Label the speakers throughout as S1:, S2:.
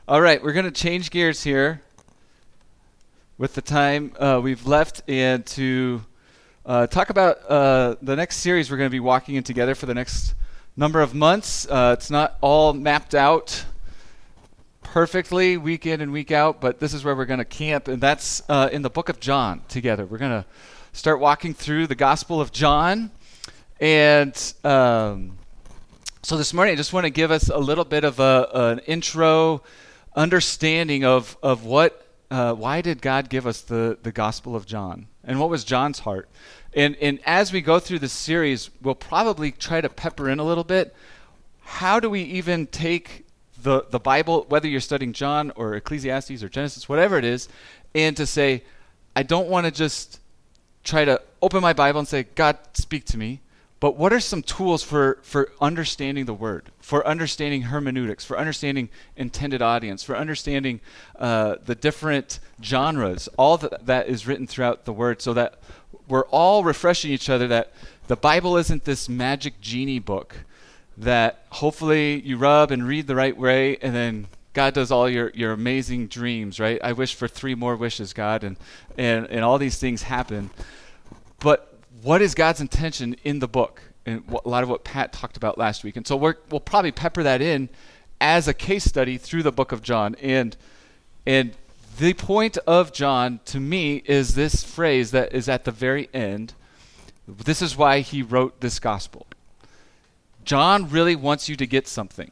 S1: All right, we're going to change gears here with the time we've left and to talk about the next series we're going to be walking in together for the next number of months. It's not all mapped out perfectly week in and week out, but this is where we're going to camp, and that's in the book of John together. We're going to start walking through the Gospel of John, and so this morning I just want to give us a little bit of an intro understanding of what why did God give us the Gospel of John, and what was John's heart. And as we go through this series, we'll probably try to pepper in a little bit. How do we even take the Bible, whether you're studying John or Ecclesiastes or Genesis, whatever it is, and to say, I don't want to just try to open my Bible and say, God, speak to me, but what are some tools for understanding the Word, for understanding hermeneutics, for understanding intended audience, for understanding the different genres, all that is written throughout the Word, so that we're all refreshing each other, that the Bible isn't this magic genie book that hopefully you rub and read the right way, and then God does all your amazing dreams, right? I wish for 3 more wishes, God, and all these things happen. But what is God's intention in the book? And a lot of what Pat talked about last week. And so we'll probably pepper that in as a case study through the book of John. And the point of John, to me, is this phrase that is at the very end. This is why he wrote this gospel. John really wants you to get something.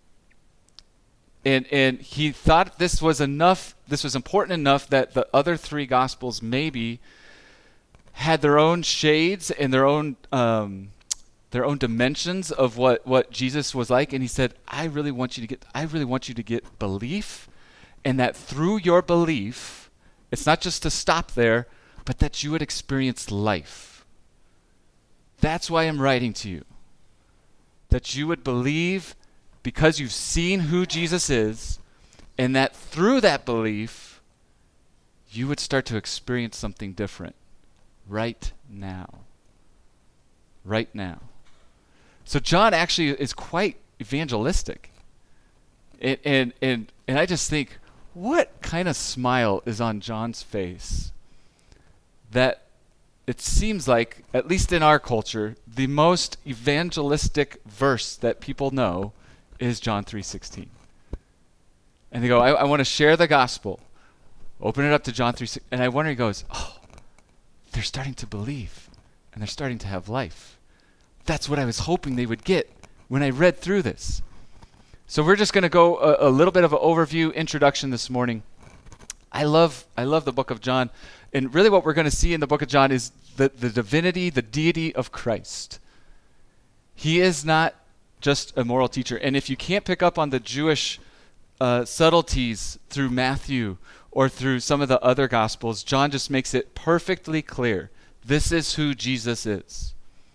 S1: And he thought this was enough, this was important enough that the other 3 gospels maybe had their own shades and their own dimensions of what Jesus was like. And he said, I really want you to get belief, and that through your belief, it's not just to stop there, but that you would experience life. That's why I'm writing to you. That you would believe because you've seen who Jesus is, and that through that belief, you would start to experience something different right now. Right now. So John actually is quite evangelistic. And I just think, what kind of smile is on John's face that it seems like, at least in our culture, the most evangelistic verse that people know is John 3:16. And they go, I want to share the gospel. Open it up to John 3:16. And I wonder, he goes, oh, they're starting to believe, and they're starting to have life. That's what I was hoping they would get when I read through this. So we're just going to go a little bit of an overview introduction this morning. I love the book of John. And really what we're going to see in the book of John is the divinity, the deity of Christ. He is not just a moral teacher. And if you can't pick up on the Jewish subtleties through Matthew or through some of the other Gospels, John just makes it perfectly clear. This is who Jesus is.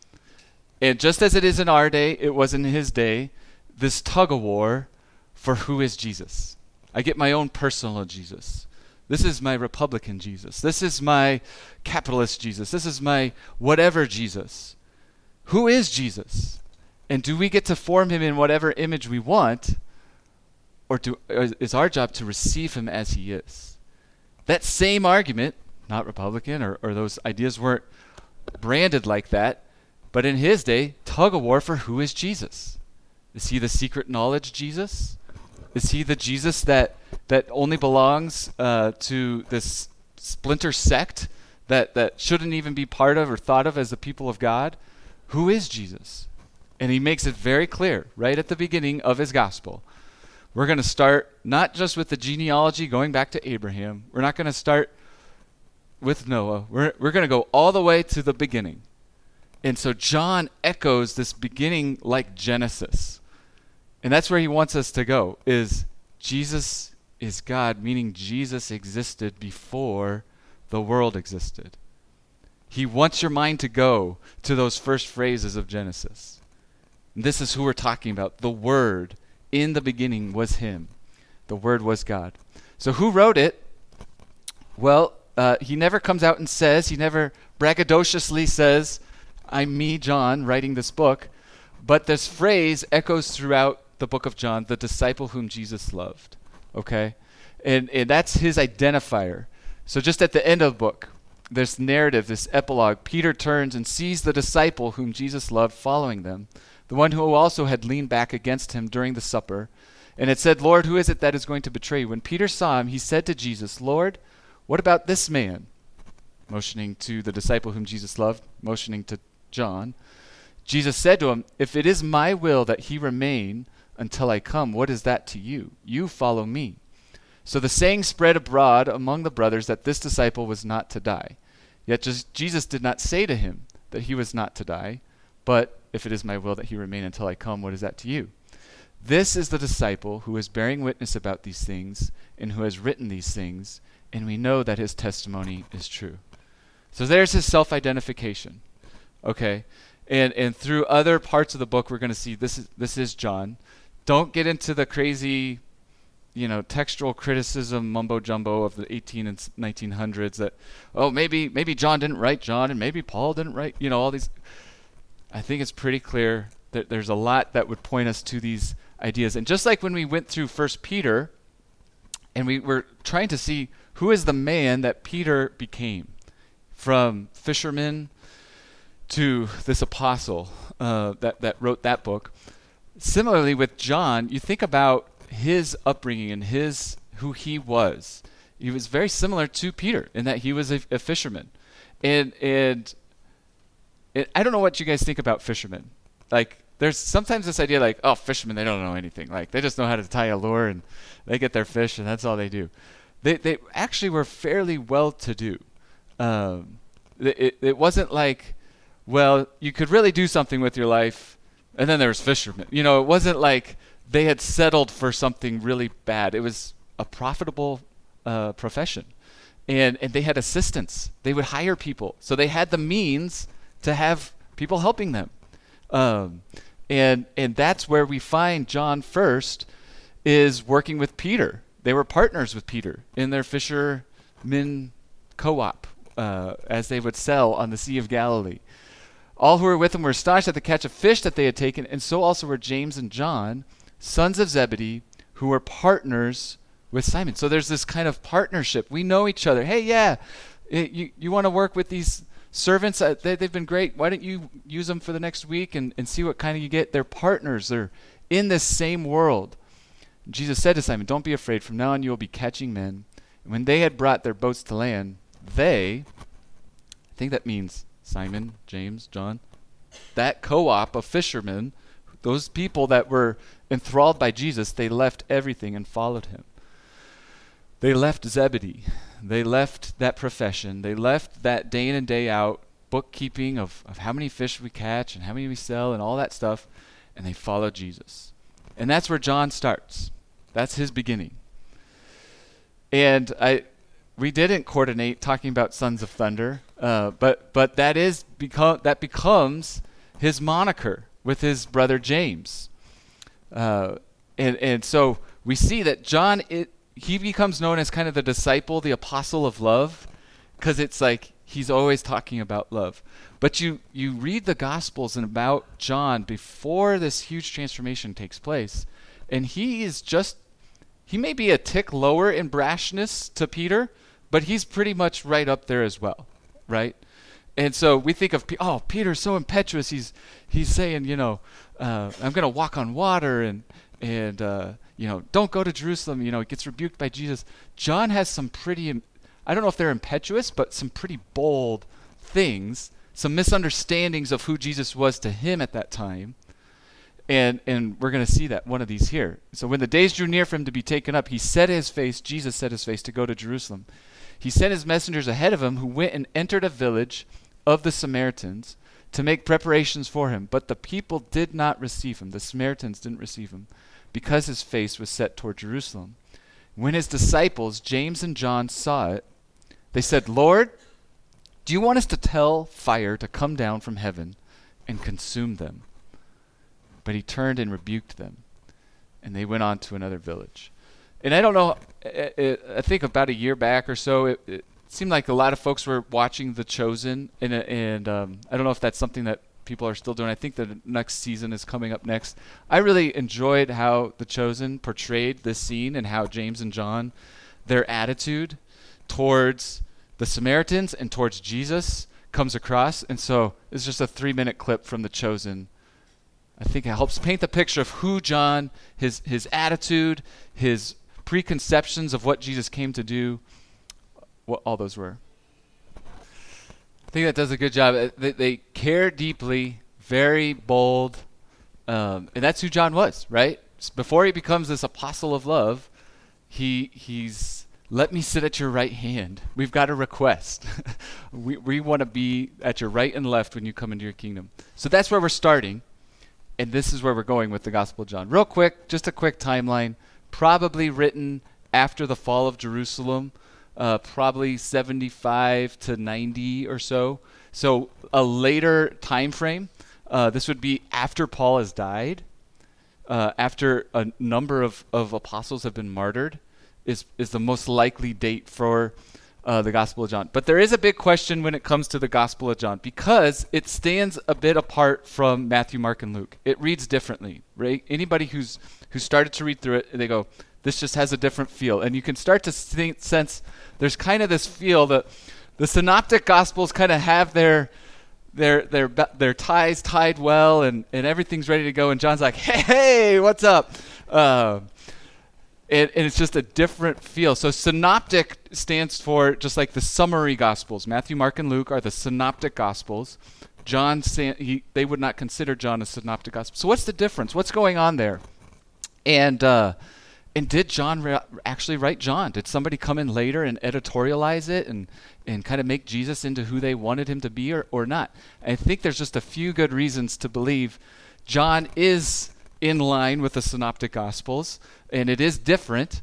S1: And just as it is in our day, it was in his day, this tug-of-war for who is Jesus. I get my own personal Jesus. This is my Republican Jesus. This is my capitalist Jesus. This is my whatever Jesus. Who is Jesus? And do we get to form him in whatever image we want? Or is our job to receive him as he is? That same argument, not Republican, or those ideas weren't branded like that, but in his day, tug-of-war for who is Jesus. Is he the secret knowledge Jesus? Is he the Jesus that only belongs to this splinter sect that shouldn't even be part of or thought of as the people of God? Who is Jesus? And he makes it very clear right at the beginning of his gospel. We're going to start not just with the genealogy going back to Abraham. We're not going to start with Noah. We're going to go all the way to the beginning. And so John echoes this beginning like Genesis. And that's where he wants us to go, is Jesus is God, meaning Jesus existed before the world existed. He wants your mind to go to those first phrases of Genesis. And this is who we're talking about. The Word in the beginning was him. The Word was God. So who wrote it? Well, he never comes out and says, he never braggadociously says, I'm me, John, writing this book. But this phrase echoes throughout the book of John, the disciple whom Jesus loved. okay? And that's his identifier. So just at the end of the book, this narrative, this epilogue, Peter turns and sees the disciple whom Jesus loved following them, the one who also had leaned back against him during the supper, and had said, "Lord, who is it that is going to betray you?" When Peter saw him, he said to Jesus, "Lord, what about this man?" Motioning to the disciple whom Jesus loved, motioning to John. Jesus said to him, "If it is my will that he remain until I come, what is that to you? You follow me." So the saying spread abroad among the brothers that this disciple was not to die. Yet Jesus did not say to him that he was not to die, but if it is my will that he remain until I come, what is that to you? This is the disciple who is bearing witness about these things and who has written these things, and we know that his testimony is true. So there's his self-identification. Okay? And through other parts of the book, we're going to see this is John. Don't get into the crazy, textual criticism mumbo jumbo of the 18 and 1900s that, maybe John didn't write John and maybe Paul didn't write, all these. I think it's pretty clear that there's a lot that would point us to these ideas. And just like when we went through 1 Peter and we were trying to see who is the man that Peter became, from fisherman to this apostle that wrote that book. Similarly with John, you think about his upbringing and who he was. He was very similar to Peter in that he was a fisherman. And I don't know what you guys think about fishermen. Like, there's sometimes this idea like, oh, fishermen, they don't know anything. Like, they just know how to tie a lure and they get their fish and that's all they do. They actually were fairly well-to-do. It wasn't like, well, you could really do something with your life, and then there was fishermen. It wasn't like they had settled for something really bad. It was a profitable profession. And they had assistants. They would hire people. So they had the means to have people helping them. And that's where we find John first is working with Peter. They were partners with Peter in their fishermen co-op as they would sell on the Sea of Galilee. All who were with him were astonished at the catch of fish that they had taken, and so also were James and John, sons of Zebedee, who were partners with Simon. So there's this kind of partnership. We know each other. Hey, yeah, you want to work with these servants? They've been great. Why don't you use them for the next week and see what kind of you get? They're partners. They're in this same world. Jesus said to Simon, "Don't be afraid. From now on you will be catching men." And when they had brought their boats to land, I think that means Simon, James, John, that co-op of fishermen, those people that were enthralled by Jesus, they left everything and followed him. They left Zebedee. They left that profession. They left that day in and day out bookkeeping of how many fish we catch and how many we sell and all that stuff, and they followed Jesus. And that's where John starts. That's his beginning. And we didn't coordinate talking about Sons of Thunder, but that becomes his moniker with his brother James. And so we see that John, he becomes known as kind of the disciple, the apostle of love, because it's like he's always talking about love. But you read the Gospels and about John before this huge transformation takes place, and he may be a tick lower in brashness to Peter, but he's pretty much right up there as well, right? And so we think of, Peter's so impetuous. He's saying, I'm going to walk on water and don't go to Jerusalem. He gets rebuked by Jesus. John has some pretty, I don't know if they're impetuous, but some pretty bold things, some misunderstandings of who Jesus was to him at that time. And we're going to see that one of these here. So when the days drew near for him to be taken up, Jesus set his face to go to Jerusalem. He sent his messengers ahead of him, who went and entered a village of the Samaritans to make preparations for him. But the people did not receive him. The Samaritans didn't receive him because his face was set toward Jerusalem. When his disciples, James and John, saw it, they said, "Lord, do you want us to tell fire to come down from heaven and consume them?" But he turned and rebuked them, and they went on to another village. And I don't know, I think about a year back or so, it seemed like a lot of folks were watching The Chosen, and I don't know if that's something that people are still doing. I think the next season is coming up next. I really enjoyed how The Chosen portrayed this scene and how James and John, their attitude towards the Samaritans and towards Jesus comes across. And so it's just a 3-minute clip from The Chosen. I think it helps paint the picture of who John, his attitude, his preconceptions of what Jesus came to do, what all those were. I think that does a good job. They care deeply, very bold, and that's who John was, right? Before he becomes this apostle of love, he's let me sit at your right hand. We've got a request. we want to be at your right and left when you come into your kingdom. So that's where we're starting, and this is where we're going with the Gospel of John. Real quick, just a quick timeline. Probably written after the fall of Jerusalem, probably 75 to 90 or so. So a later time frame. This would be after Paul has died, after a number of apostles have been martyred, is the most likely date for the Gospel of John. But there is a big question when it comes to the Gospel of John because it stands a bit apart from Matthew, Mark, and Luke. It reads differently, right? Anybody who started to read through it, they go, this just has a different feel. And you can start to sense there's kind of this feel that the synoptic Gospels kind of have their ties tied well and everything's ready to go. And John's like, hey, what's up? And it's just a different feel. So synoptic stands for just like the summary Gospels. Matthew, Mark, and Luke are the synoptic Gospels. They would not consider John a synoptic Gospel. So what's the difference? What's going on there? And did John actually write John? Did somebody come in later and editorialize it and kind of make Jesus into who they wanted him to be or not? I think there's just a few good reasons to believe John is in line with the synoptic Gospels, and it is different,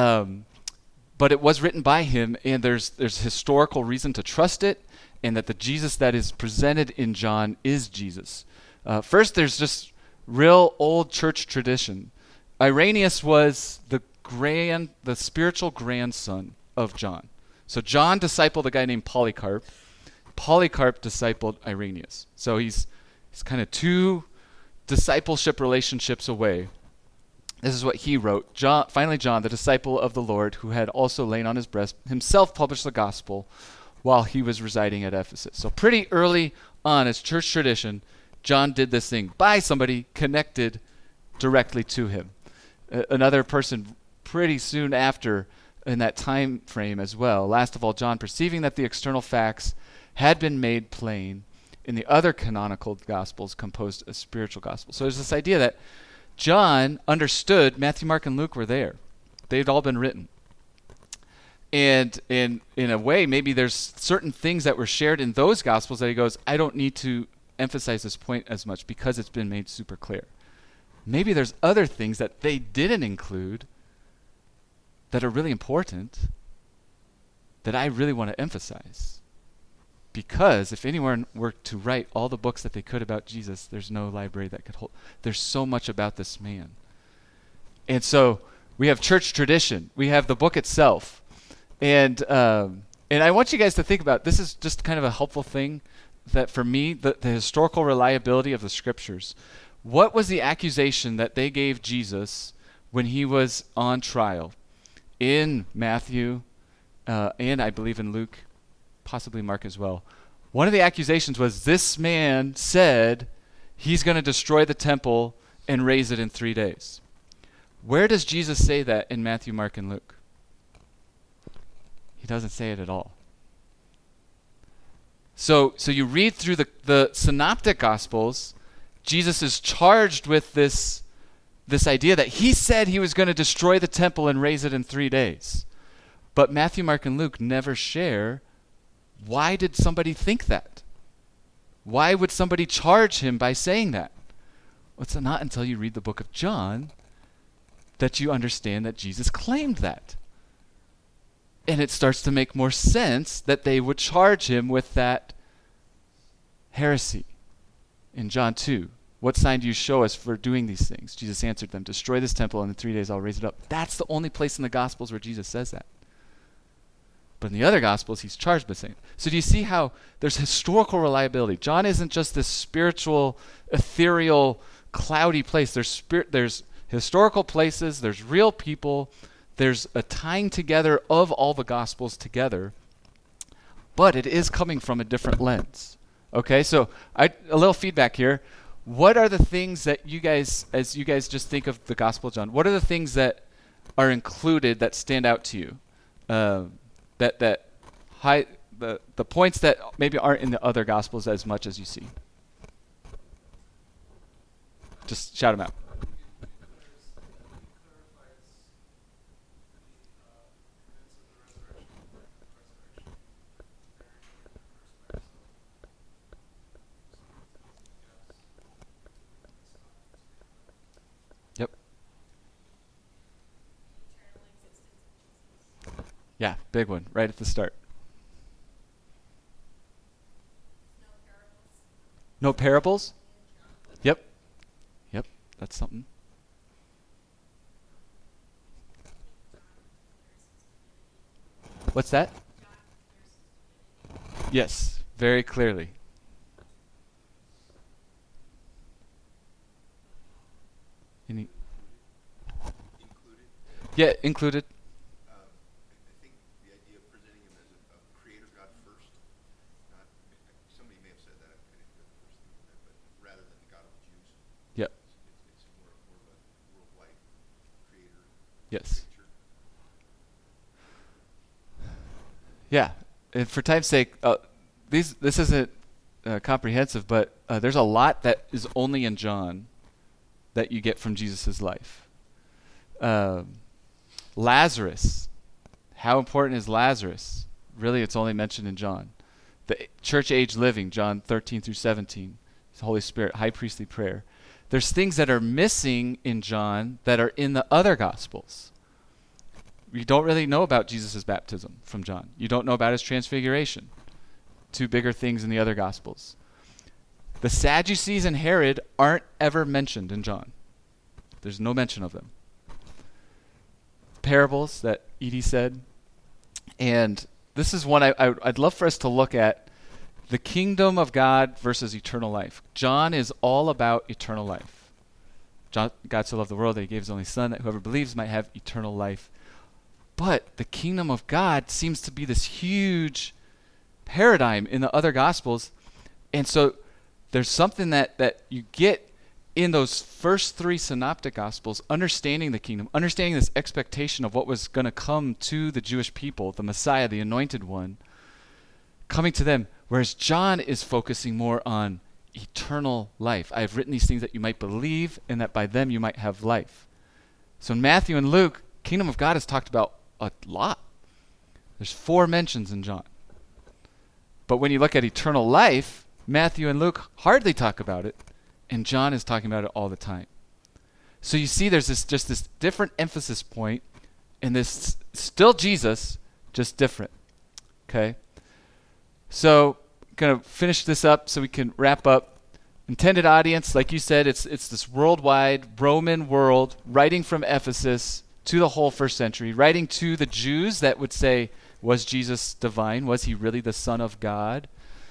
S1: but it was written by him, and there's historical reason to trust it, and that the Jesus that is presented in John is Jesus. First, there's just real old church tradition. Irenaeus was the spiritual grandson of John. So John discipled a guy named Polycarp. Polycarp discipled Irenaeus. So he's kind of two discipleship relationships away. This is what he wrote. Finally, John, the disciple of the Lord, who had also lain on his breast, himself published the gospel while he was residing at Ephesus. So pretty early on, as church tradition, John did this thing by somebody connected directly to him. Another person pretty soon after in that time frame as well. Last of all, John, perceiving that the external facts had been made plain in the other canonical gospels, composed a spiritual gospel. So there's this idea that John understood Matthew, Mark, and Luke were there. They'd all been written. And in a way, maybe there's certain things that were shared in those gospels that he goes, I don't need to emphasize this point as much because it's been made super clear. Maybe there's other things that they didn't include that are really important that I really want to emphasize. Because if anyone were to write all the books that they could about Jesus, there's no library that could hold. There's so much about this man. And so we have church tradition. We have the book itself. And I want you guys to think about, this is just kind of a helpful thing that for me, the historical reliability of the scriptures. What was the accusation that they gave Jesus when he was on trial? In Matthew, and I believe in Luke, possibly Mark as well. One of the accusations was this man said he's going to destroy the temple and raise it in 3 days. Where does Jesus say that in Matthew, Mark, and Luke? He doesn't say it at all. So you read through the synoptic gospels, Jesus is charged with this idea that he said he was going to destroy the temple and raise it in 3 days. But Matthew, Mark, and Luke never share, why did somebody think that? Why would somebody charge him by saying that? Well, it's not until you read the book of John that you understand that Jesus claimed that. And it starts to make more sense that they would charge him with that heresy. In John 2, what sign do you show us for doing these things? Jesus answered them, destroy this temple and in 3 days I'll raise it up. That's the only place in the Gospels where Jesus says that. But in the other Gospels, he's charged with saying. So do you see how there's historical reliability? John isn't just this spiritual, ethereal, cloudy place. There's historical places. There's real people. There's a tying together of all the Gospels together. But it is coming from a different lens. Okay, so a little feedback here. What are the things that you guys, as you guys just think of the Gospel of John, what are the things that are included that stand out to you? The points that maybe aren't in the other Gospels as much as you see. Just shout them out. Yep. Yeah, big one, right at the start. No parables? Yep. Yep, that's something. What's that? Yes, very clearly. Any? Yeah, included.
S2: I think the idea of presenting him as a creator God first, not somebody may have said that, I didn't hear the first thing that, but rather than the God of the Jews.
S1: Yep.
S2: It's more of a worldwide creator
S1: Yes.
S2: picture.
S1: Yeah. And for time's sake, this isn't comprehensive, but there's a lot that is only in John that you get from Jesus' life. Lazarus. How important is Lazarus? Really, it's only mentioned in John. The church age living, John 13 through 17. The Holy Spirit, high priestly prayer. There's things that are missing in John that are in the other Gospels. You don't really know about Jesus' baptism from John. You don't know about his transfiguration. Two bigger things in the other Gospels. The Sadducees and Herod aren't ever mentioned in John. There's no mention of them. Parables that Edie said. And this is one I'd love for us to look at. The kingdom of God versus eternal life. John is all about eternal life. God so loved the world that he gave his only son, that whoever believes might have eternal life. But the kingdom of God seems to be this huge paradigm in the other Gospels. And so there's something that you get in those first three synoptic Gospels, understanding the kingdom, understanding this expectation of what was going to come to the Jewish people, the Messiah, the anointed one, coming to them. Whereas John is focusing more on eternal life. I have written these things that you might believe and that by them you might have life. So in Matthew and Luke, kingdom of God is talked about a lot. There's 4 mentions in John. But when you look at eternal life, Matthew and Luke hardly talk about it, and John is talking about it all the time. So you see there's this different emphasis point, and this still Jesus, just different. Okay? So going to finish this up so we can wrap up. Intended audience, like you said, it's this worldwide Roman world, writing from Ephesus to the whole first century, writing to the Jews that would say, was Jesus divine? Was he really the Son of God?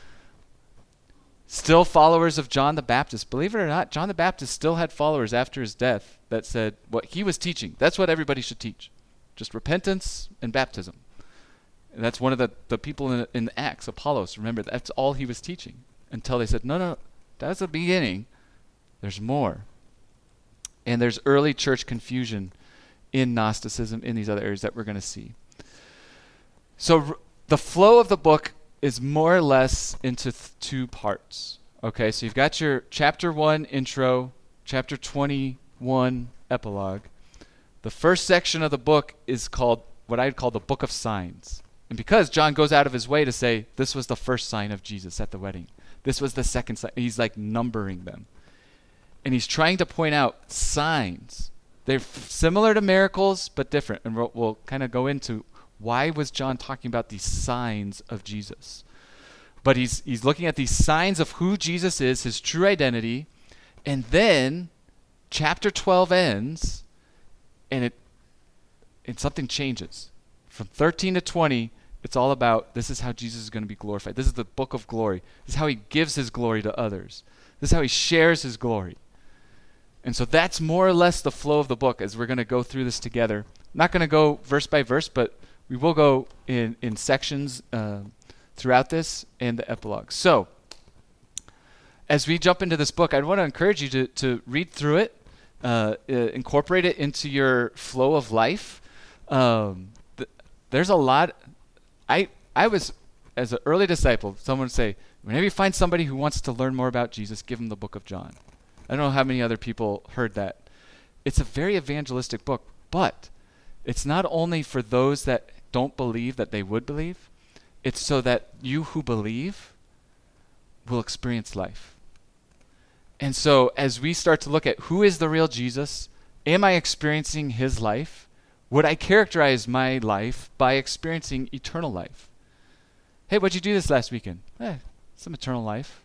S1: Still followers of John the Baptist. Believe it or not, John the Baptist still had followers after his death that said what he was teaching. That's what everybody should teach. Just repentance and baptism. And that's one of the people in Acts, Apollos. Remember, that's all he was teaching. Until they said, no, that's the beginning. There's more. And there's early church confusion in Gnosticism, in these other areas that we're going to see. So the flow of the book is more or less into 2 parts. Okay, so you've got your chapter 1 intro, chapter 21 epilogue. The first section of the book is called what I'd call the book of signs. And because John goes out of his way to say, this was the first sign of Jesus at the wedding. This was the second sign. He's like numbering them. And he's trying to point out signs. They're similar to miracles, but different. And we'll kind of go into why was John talking about these signs of Jesus. But he's looking at these signs of who Jesus is, his true identity. And then chapter 12 ends, and something changes. From 13 to 20 It's all about, this is how Jesus is going to be glorified. This is the book of glory. This is how he gives his glory to others. This is how he shares his glory. And so that's more or less the flow of the book as we're going to go through this together. I'm not going to go verse by verse, but we will go in sections throughout this and the epilogue. So as we jump into this book, I'd want to encourage you to read through it, incorporate it into your flow of life. There's a lot. I was, as an early disciple, someone would say, whenever you find somebody who wants to learn more about Jesus, give them the book of John. I don't know how many other people heard that. It's a very evangelistic book, but it's not only for those that don't believe that they would believe. It's so that you who believe will experience life. And so as we start to look at who is the real Jesus, am I experiencing his life? Would I characterize my life by experiencing eternal life? Hey, what'd you do this last weekend? Some eternal life.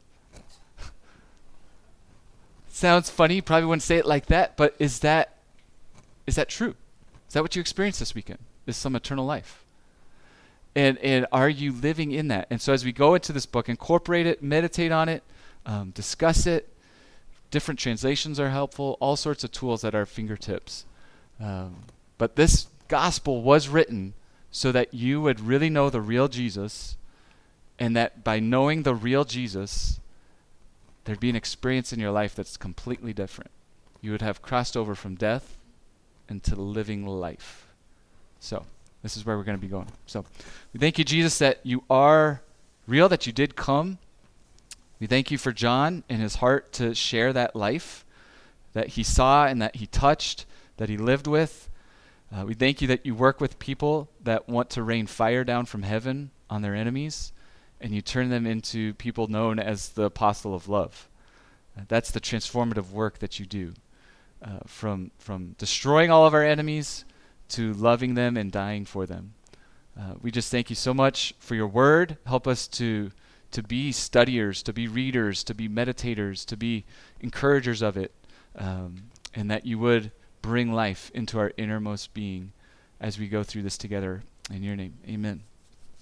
S1: Sounds funny. You probably wouldn't say it like that, but is that true? Is that what you experienced this weekend? Is some eternal life? And are you living in that? And so as we go into this book, incorporate it, meditate on it, discuss it. Different translations are helpful, all sorts of tools at our fingertips. But this gospel was written so that you would really know the real Jesus, and that by knowing the real Jesus, there'd be an experience in your life that's completely different. You would have crossed over from death into living life. So this is where we're going to be going. So we thank you, Jesus, that you are real, that you did come. We thank you for John and his heart to share that life that he saw and that he touched, that he lived with. We thank you that you work with people that want to rain fire down from heaven on their enemies, and you turn them into people known as the apostle of love. That's the transformative work that you do, from destroying all of our enemies to loving them and dying for them. We just thank you so much for your word. Help us to be studiers, to be readers, to be meditators, to be encouragers of it, and that you would bring life into our innermost being as we go through this together. In your name, amen.